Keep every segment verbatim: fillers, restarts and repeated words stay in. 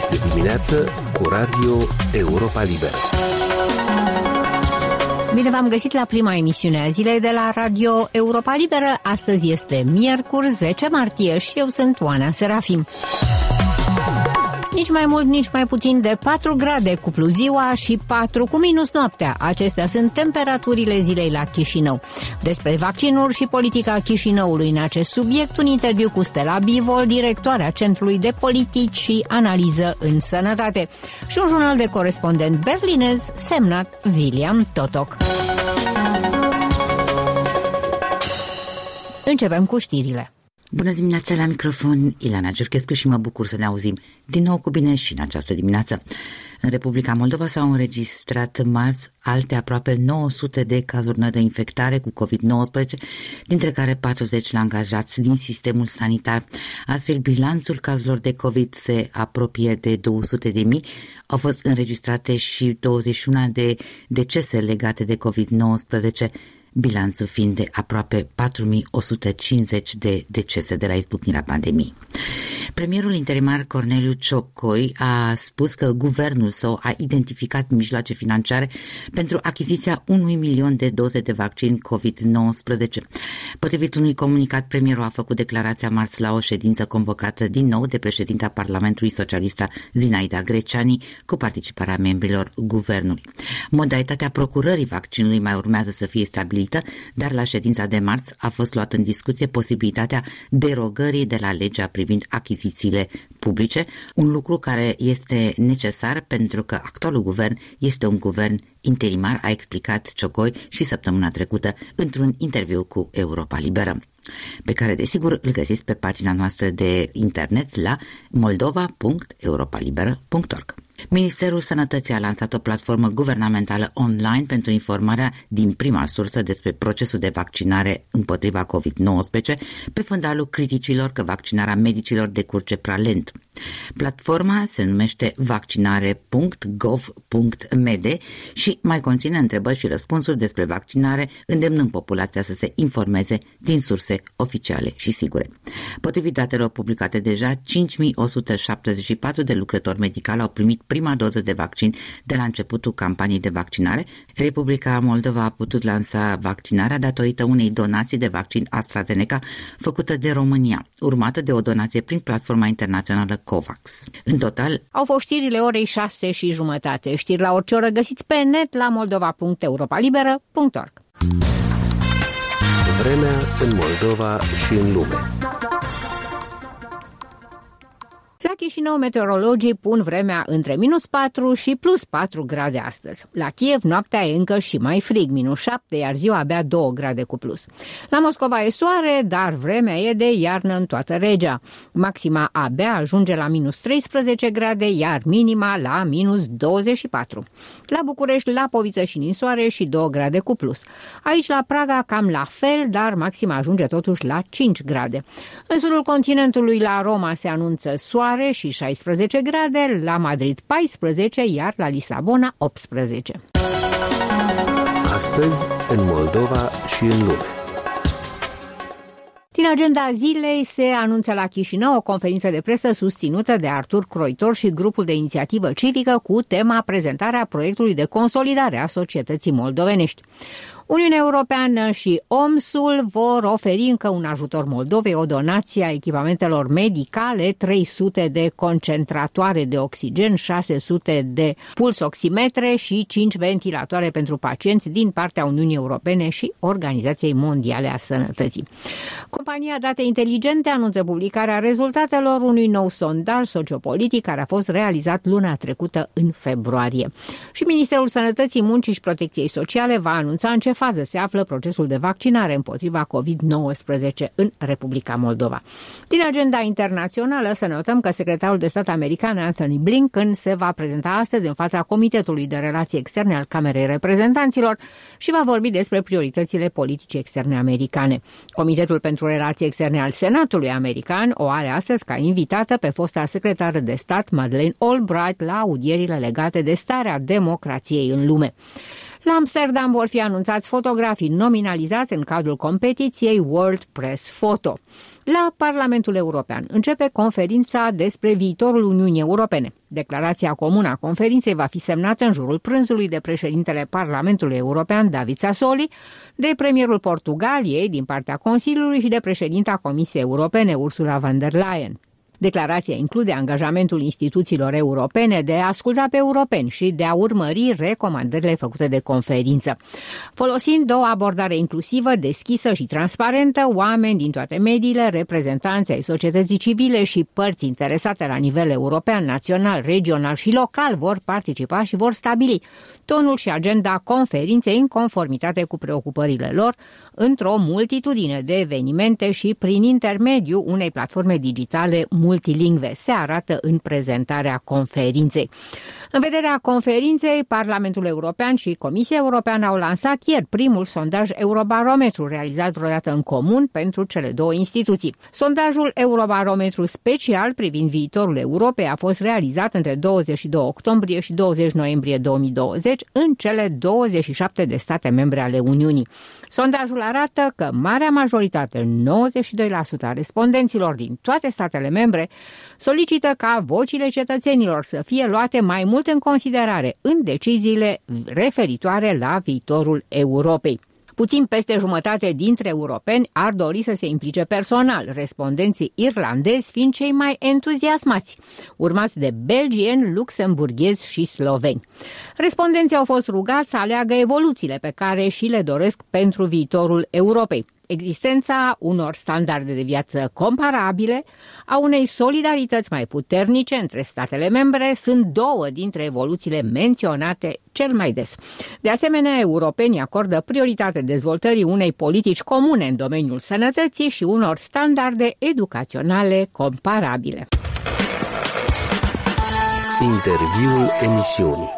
Este dimineață cu Radio Europa Liberă. Bine v-am găsit la prima emisiune a zilei de la Radio Europa Liberă. Astăzi este miercuri, zece martie și eu sunt Oana Serafim. Nici mai mult, nici mai puțin de patru grade cu plus ziua și patru cu minus noaptea. Acestea sunt temperaturile zilei la Chișinău. Despre vaccinuri și politica Chișinăului în acest subiect, un interviu cu Stella Bivol, directoarea Centrului de Politici și Analiză în Sănătate, și un jurnal de corespondent berlinez semnat William Totok. Începem cu știrile. Bună dimineața, la microfon Ilana Giurchescu și mă bucur să ne auzim din nou cu bine și în această dimineață. În Republica Moldova s-au înregistrat marți alte aproape nouă sute de cazuri noi de infectare cu covid nouăsprezece, dintre care patruzeci la angajați din sistemul sanitar. Astfel, bilanțul cazurilor de COVID se apropie de două sute de mii. Au fost înregistrate și douăzeci și unu de decese legate de covid nouăsprezece, bilanțul fiind de aproape patru mii o sută cincizeci de decese de la izbucnirea pandemiei. Premierul interimar Corneliu Ciocoi a spus că guvernul său a identificat mijloace financiare pentru achiziția unui milion de doze de vaccin covid nouăsprezece. Potrivit unui comunicat, premierul a făcut declarația marți la o ședință convocată din nou de președinta Parlamentului Socialista Zinaida Greceani cu participarea membrilor guvernului. Modalitatea procurării vaccinului mai urmează să fie stabilită, dar la ședința de marți a fost luată în discuție posibilitatea derogării de la legea privind achizițiile publice, un lucru care este necesar pentru că actualul guvern este un guvern interimar, a explicat Ciocoi și săptămâna trecută într-un interviu cu Europa Liberă, pe care desigur îl găsiți pe pagina noastră de internet la moldova punct europa liberă punct org. Ministerul Sănătății a lansat o platformă guvernamentală online pentru informarea din prima sursă despre procesul de vaccinare împotriva covid nouăsprezece, pe fundalul criticilor că vaccinarea medicilor decurge prea lent. Platforma se numește vaccinare punct gov punct m d și mai conține întrebări și răspunsuri despre vaccinare, îndemnând populația să se informeze din surse oficiale și sigure. Potrivit datelor publicate deja, cinci mii o sută șaptezeci și patru de lucrători medicali au primit prima doză de vaccin de la începutul campaniei de vaccinare. Republica Moldova a putut lansa vaccinarea datorită unei donații de vaccin AstraZeneca făcută de România, urmată de o donație prin platforma internațională COVAX. În total, au fost știrile orei șase și jumătate. Știri la orice oră găsiți pe net la moldova punct europa liberă punct org. Vremea în Moldova și în lume. La Chișinău, meteorologii pun vremea între minus patru și plus patru grade astăzi. La Kiev, noaptea e încă și mai frig, minus șapte, iar ziua abia două grade cu plus. La Moscova e soare, dar vremea e de iarnă în toată regia. Maxima abia ajunge la minus treisprezece grade, iar minima la minus douăzeci și patru. La București, Lapoviță și ninsoare și două grade cu plus. Aici, la Praga, cam la fel, dar maxima ajunge totuși la cinci grade. În sudul continentului, la Roma, se anunță soare și șaisprezece grade, la Madrid paisprezece, iar la Lisabona optsprezece. Astăzi, în Moldova și în lume. Din agenda zilei se anunță la Chișinău o conferință de presă susținută de Artur Croitor și grupul de inițiativă civică cu tema prezentarea proiectului de consolidare a societății moldovenești. Uniunea Europeană și O M S-ul vor oferi încă un ajutor Moldovei, o donație a echipamentelor medicale, trei sute de concentratoare de oxigen, șase sute de pulsoximetre și cinci ventilatoare pentru pacienți din partea Uniunii Europene și Organizației Mondiale a Sănătății. Compania Date Inteligente anunță publicarea rezultatelor unui nou sondaj sociopolitic care a fost realizat luna trecută în februarie. Și Ministerul Sănătății, Muncii și Protecției Sociale va anunța în ce fază se află procesul de vaccinare împotriva covid nouăsprezece în Republica Moldova. Din agenda internațională să notăm că secretarul de stat american Antony Blinken se va prezenta astăzi în fața Comitetului de Relații Externe al Camerei Reprezentanților și va vorbi despre prioritățile politice externe americane. Comitetul pentru Relații Externe al Senatului american o are astăzi ca invitată pe fosta secretară de stat Madeleine Albright la audierile legate de starea democrației în lume. La Amsterdam vor fi anunțați fotografii nominalizați în cadrul competiției World Press Photo. La Parlamentul European începe conferința despre viitorul Uniunii Europene. Declarația comună a conferinței va fi semnată în jurul prânzului de președintele Parlamentului European, David Sassoli, de premierul Portugaliei din partea Consiliului și de președinta Comisiei Europene, Ursula von der Leyen. Declarația include angajamentul instituțiilor europene de a asculta pe europeni și de a urmări recomandările făcute de conferință. Folosind o abordare inclusivă, deschisă și transparentă, oameni din toate mediile, reprezentanți ai societății civile și părți interesate la nivel european, național, regional și local vor participa și vor stabili tonul și agenda conferinței în conformitate cu preocupările lor într-o multitudine de evenimente și prin intermediul unei platforme digitale multilingve, se arată în prezentarea conferinței. În vederea conferinței, Parlamentul European și Comisia Europeană au lansat ieri primul sondaj Eurobarometru realizat vreodată în comun pentru cele două instituții. Sondajul Eurobarometru special privind viitorul Europei a fost realizat între douăzeci și doi octombrie și douăzeci noiembrie două mii douăzeci în cele douăzeci și șapte de state membre ale Uniunii. Sondajul arată că marea majoritate, nouăzeci și doi la sută a respondenților din toate statele membre, solicită ca vocile cetățenilor să fie luate mai mult în considerare în deciziile referitoare la viitorul Europei. Puțin peste jumătate dintre europeni ar dori să se implice personal, respondenții irlandezi fiind cei mai entuziasmați, urmați de belgieni, luxemburghezi și sloveni. Respondenții au fost rugați să aleagă evoluțiile pe care și le doresc pentru viitorul Europei. Existența unor standarde de viață comparabile, a unei solidarități mai puternice între statele membre sunt două dintre evoluțiile menționate cel mai des. De asemenea, europenii acordă prioritate dezvoltării unei politici comune în domeniul sănătății și unor standarde educaționale comparabile. Interviul emisiunii.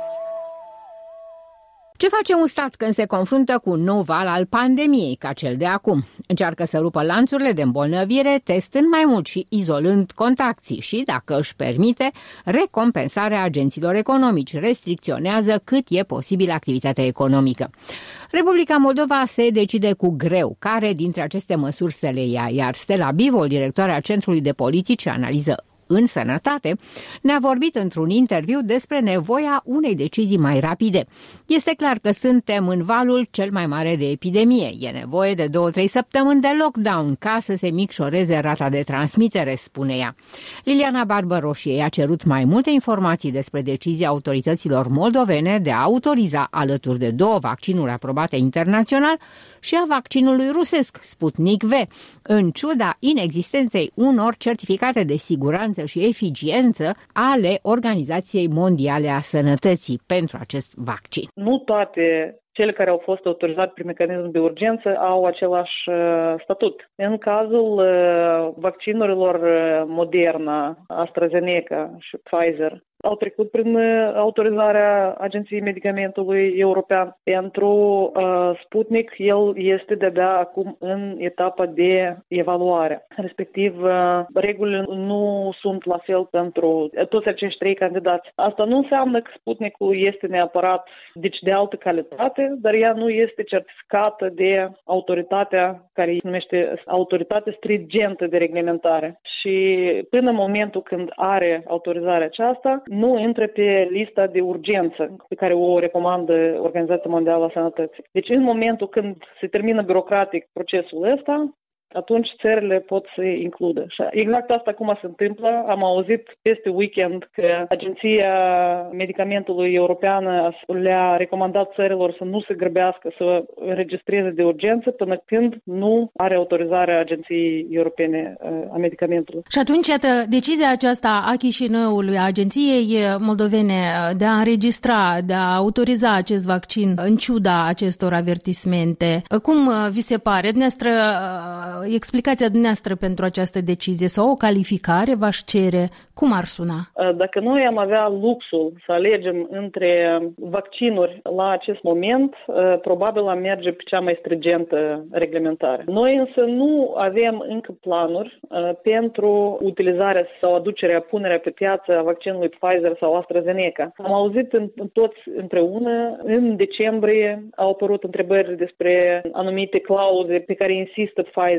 Ce face un stat când se confruntă cu un nou val al pandemiei, ca cel de acum? Încearcă să rupă lanțurile de îmbolnăvire, testând mai mult și izolând contactii și, dacă își permite, recompensarea agenților economici, restricționează cât e posibil activitatea economică. Republica Moldova se decide cu greu care dintre aceste măsuri să le ia, iar Stella Bivol, directoarea Centrului de Politici și Analiză în Sănătate, ne-a vorbit într-un interviu despre nevoia unei decizii mai rapide. Este clar că suntem în valul cel mai mare de epidemie. E nevoie de două-trei săptămâni de lockdown ca să se micșoreze rata de transmitere, spune ea. Liliana Barbăroșie a cerut mai multe informații despre decizia autorităților moldovene de a autoriza alături de două vaccinuri aprobate internațional și a vaccinului rusesc, Sputnik V, în ciuda inexistenței unor certificate de siguranță și eficiență ale Organizației Mondiale a Sănătății pentru acest vaccin. Nu toate cele care au fost autorizate prin mecanism de urgență au același statut. În cazul vaccinurilor Moderna, AstraZeneca și Pfizer, au trecut prin autorizarea Agenției Medicamentului European. Pentru uh, Sputnik, el este de-abia acum în etapa de evaluare. Respectiv, uh, regulile nu sunt la fel pentru toți acești trei candidați. Asta nu înseamnă că Sputnikul este neapărat deci de altă calitate, dar ea nu este certificată de autoritatea care se numește autoritate stringentă de reglementare. Și până în momentul când are autorizarea aceasta, nu intră pe lista de urgență pe care o recomandă Organizația Mondială a Sănătății. Deci în momentul când se termină birocratic procesul ăsta, atunci țările pot să includă. Și exact asta acum se întâmplă. Am auzit peste weekend că Agenția Medicamentului Europeană le-a recomandat țărilor să nu se grăbească să înregistreze de urgență până când nu are autorizarea Agenției Europene a Medicamentului. Și atunci, iată, decizia aceasta a Chișinăului, a Agenției Moldovene de a înregistra, de a autoriza acest vaccin în ciuda acestor avertismente, cum vi se pare? Dumneavoastră, explicația dumneavoastră pentru această decizie sau o calificare v-aș cere? Cum ar suna? Dacă noi am avea luxul să alegem între vaccinuri la acest moment, probabil am merge pe cea mai stringentă reglementare. Noi însă nu avem încă planuri pentru utilizarea sau aducerea, punerea pe piață a vaccinului Pfizer sau AstraZeneca. Am auzit în, toți împreună, în decembrie au apărut întrebări despre anumite clauze pe care insistă Pfizer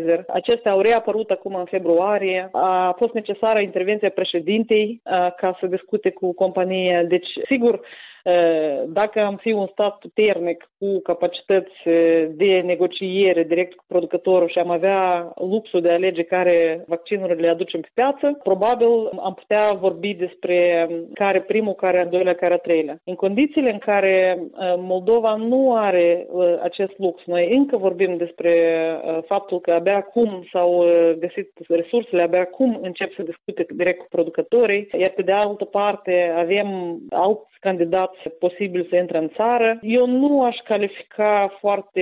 Pfizer. Acestea au reapărut acum în februarie. A fost necesară intervenția președintei ca să discute cu compania. Deci, sigur, dacă am fi un stat puternic cu capacități de negociere direct cu producătorul și am avea luxul de a alege care vaccinurile le aducem pe piață, probabil am putea vorbi despre care primul, care al doilea, care al treilea. În condițiile în care Moldova nu are acest lux, noi încă vorbim despre faptul că abia acum s-au găsit resursele, abia acum încep să discute direct cu producătorii, iar pe de altă parte avem alți candidați posibil să intre în țară. Eu nu aș califica foarte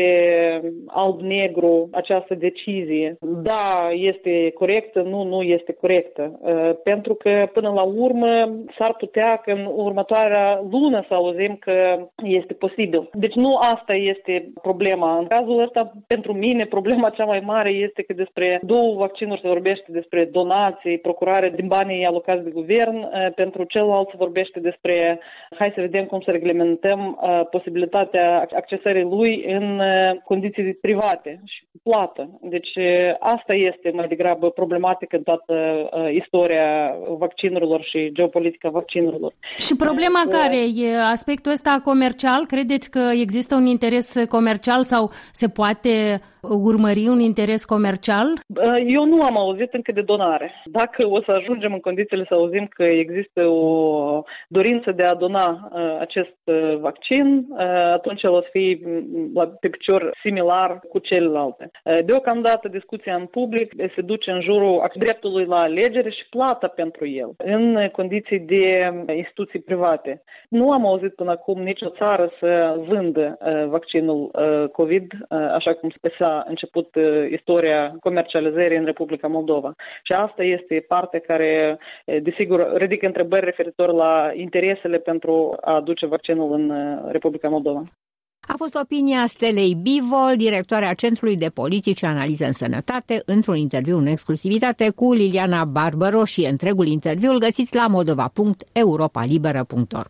alb-negru această decizie. Da, este corectă, nu, nu este corectă. Pentru că, până la urmă, s-ar putea că în următoarea lună să auzim că este posibil. Deci nu asta este problema. În cazul ăsta, pentru mine, problema cea mai mare este că despre două vaccinuri se vorbește despre donații, procurare din banii alocați de guvern, pentru celălalt se vorbește despre hai să vedem cum să reglementăm uh, posibilitatea accesării lui în uh, condiții private și cu plată. Deci uh, asta este mai degrabă problematică în toată uh, istoria vaccinurilor și geopolitica vaccinurilor. Și problema uh, care e aspectul ăsta comercial? Credeți că există un interes comercial sau se poate urmări un interes comercial? Eu nu am auzit încă de donare. Dacă o să ajungem în condițiile să auzim că există o dorință de a dona acest vaccin, atunci o să fie pe picior similar cu celelalte. Deocamdată discuția în public se duce în jurul dreptului la alegere și plata pentru el, în condiții de instituții private. Nu am auzit până acum nicio țară să vândă vaccinul COVID, așa cum s-a început istoria comercializării în Republica Moldova. Și asta este partea care, desigur, ridică întrebări referitor la interesele pentru a aduce vaccinul în Republica Moldova. A fost opinia Stelei Bivol, directoarea Centrului de Politici și Analiză în Sănătate, într-un interviu în exclusivitate cu Liliana Barbaro și întregul interviu îl găsiți la moldova punct europa liberă punct org.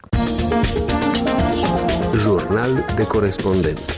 Jurnal de corespondent.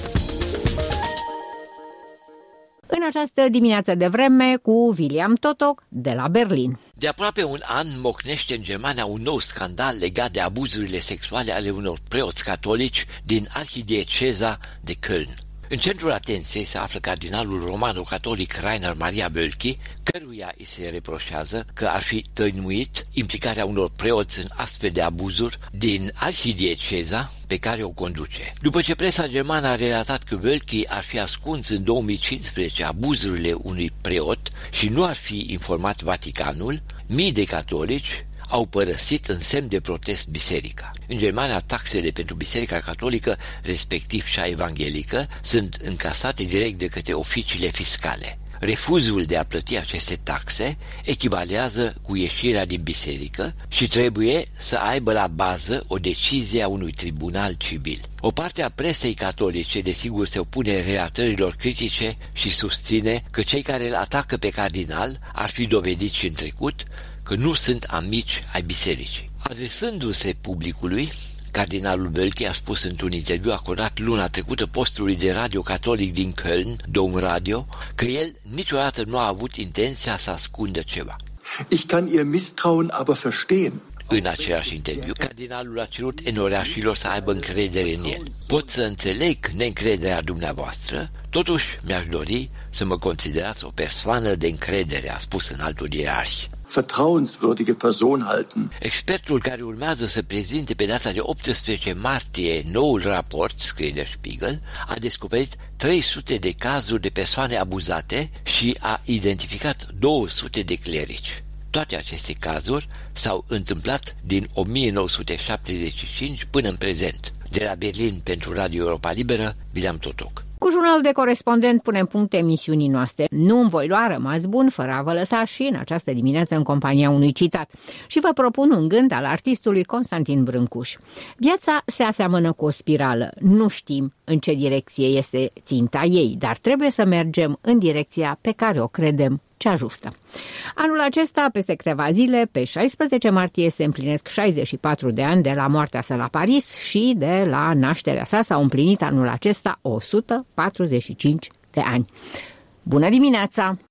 În această dimineață de vreme cu William Totoc de la Berlin. De aproape un an mocnește în Germania un nou scandal legat de abuzurile sexuale ale unor preoți catolici din arhidieceza de Köln. În centrul atenției se află cardinalul romano-catolic Rainer Maria Bölki, căruia îi se reproșează că ar fi tăinuit implicarea unor preoți în astfel de abuzuri din arhidieceza pe care o conduce. După ce presa germană a relatat că Bölki ar fi ascuns în două mii cincisprezece abuzurile unui preot și nu ar fi informat Vaticanul, mii de catolici au părăsit în semn de protest biserica. În Germania, taxele pentru biserica catolică, respectiv cea evanghelică, sunt încasate direct de către oficiile fiscale. Refuzul de a plăti aceste taxe echivalează cu ieșirea din biserică și trebuie să aibă la bază o decizie a unui tribunal civil. O parte a presei catolice, desigur, se opune relatărilor critice și susține că cei care îl atacă pe cardinal ar fi dovediți în trecut că nu sunt amici ai bisericii. Adresându-se publicului, cardinalul Bölki a spus într-un interviu acordat luna trecută postului de radio catolic din Köln, Dom Radio, că el niciodată nu a avut intenția să ascundă ceva. Ich kann ihr Misstrauen aber verstehen. În același interviu, cardinalul a cerut enoreașilor să aibă încredere în el. Pot să înțeleg neîncrederea dumneavoastră, totuși mi-aș dori să mă considerați o persoană de încredere, a spus în altul ierarhi. Vertrauenswürdige Person halten. Expertul care urmează să prezinte pe data de optsprezece martie noul raport, scrie Der Spiegel, a descoperit trei sute de cazuri de persoane abuzate și a identificat două sute de clerici. Toate aceste cazuri s-au întâmplat din o mie nouă sute șaptezeci și cinci până în prezent. De la Berlin pentru Radio Europa Liberă, William Totoc. Cu jurnalul de corespondent punem punct emisiunii noastre. Nu îmi voi lua rămas bun fără a vă lăsa și în această dimineață în compania unui citat. Și vă propun un gând al artistului Constantin Brâncuș. Viața se aseamănă cu o spirală. Nu știm în ce direcție este ținta ei, dar trebuie să mergem în direcția pe care o credem cea justă. Anul acesta, peste câteva zile, pe șaisprezece martie, se împlinesc șaizeci și patru de ani de la moartea sa la Paris și de la nașterea sa s-au împlinit anul acesta o sută patruzeci și cinci de ani. Bună dimineața!